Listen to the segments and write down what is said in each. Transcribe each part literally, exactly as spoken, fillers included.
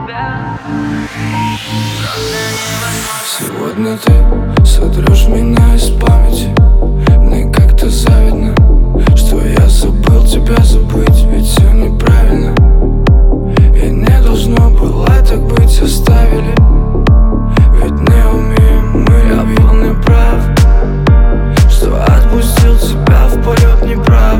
тебя. Сегодня ты сотрешь меня из памяти. Мне как-то завидно, что я забыл тебя забыть. Ведь все неправильно, и не должно было так быть. Оставили, ведь не умеем мы. Я был неправ, что отпустил тебя в полет неправ.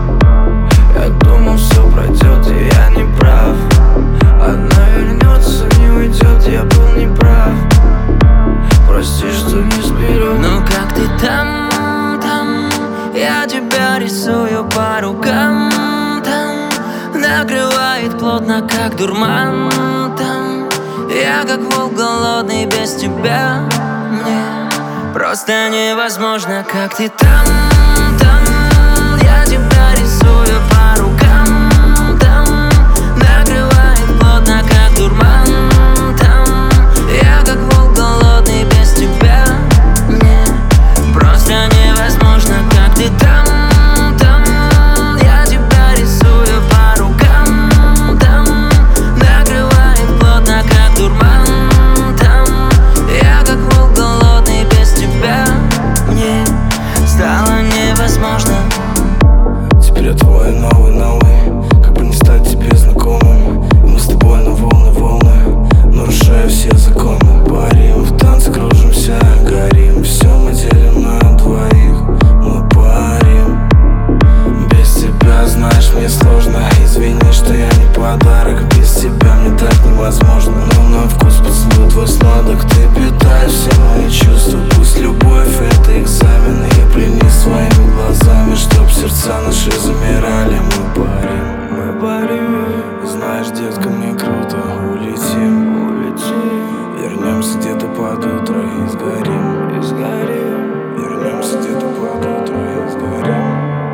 Я думал, все пройдет, и я не прав. Одна вернется, не уйдет, я был неправ. Прости, что не сберег. Ну как ты там, там? Я тебя рисую по рукам. Там накрывает плотно, как дурман. Там я как волк голодный без тебя. Мне просто невозможно, как ты там, там. Я тебя рисую по рукам. Там накрывает плотно, как дурман. Там я как волк голодный без тебя. Мне просто невозможно, как ты там, там. Я тебя рисую по рукам. Там накрывает плотно, как дурман. Там я как волк голодный без тебя. Мне стало невозможно. Теперь я твой новый, новый. Как бы не стать тебе знакомым. И мы с тобой на волны, волны, нарушая все законы. Парим, в танце кружимся, горим. Все мы делим на двоих. Мы парим. Без тебя, знаешь, мне сложно. Извини, что я не подарок. Без тебя мне так невозможно. Но на вкус поцелуй твой сладок. Ты питаешь все мои чувства. Пусть любовь это экзамен. И пленись своими глазами, чтоб сердца наши замирали. Мы парим, мы парим. Знаешь, детка, мне круто. Улетим, улетим. Вернемся где-то под утро и сгорим, и сгорим. Вернемся где-то под утро и сгорим.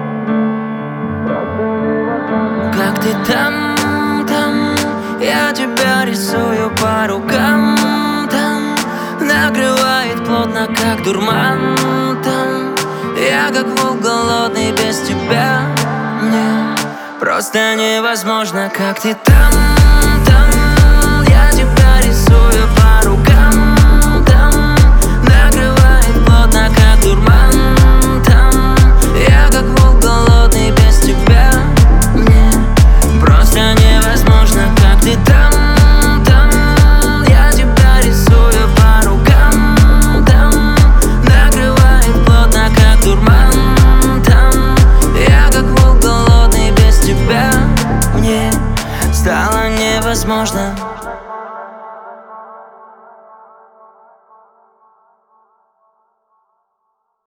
Как ты там, там? Я тебя рисую по рукам. Там накрывает плотно, как дурман. Там я как волк голодный без тебя. Мне просто невозможно, как ты там, там. Я тебя рисую по рукам. Там накрывает плотно, как дурман. Там я как волк голодный без тебя. Мне просто невозможно, как ты там, там. Я тебя рисую по рукам. Там накрывает плотно, как дурман. Там я как волк голодный без тебя. Мне стало невозможно.